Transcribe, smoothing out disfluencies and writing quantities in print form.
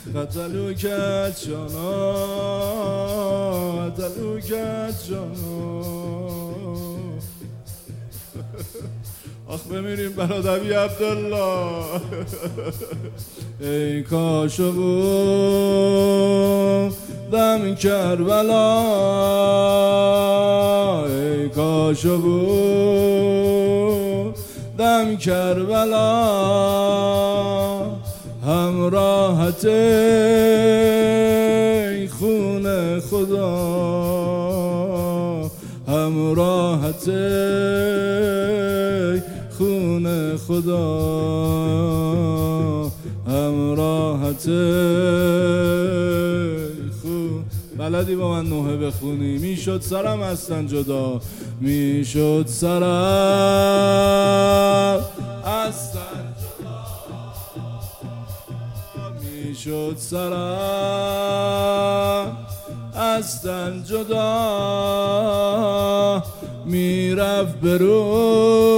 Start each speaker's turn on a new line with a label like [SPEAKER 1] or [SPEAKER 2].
[SPEAKER 1] قتلوکت جانا قتلوکت جانا. آخ بمیریم برادری عبدالله. ای کاشو بودم کربلا، ای کاشو بودم کربلا، همراهت ای خون خدا، همراهت ای خون خدا، همراهت ای خون. بلدی با من نوحه بخونی؟ میشد سرم اصلا جدا، میشد سرم اصلا جدا، میشد سرم اصلا جدا، میرفت برو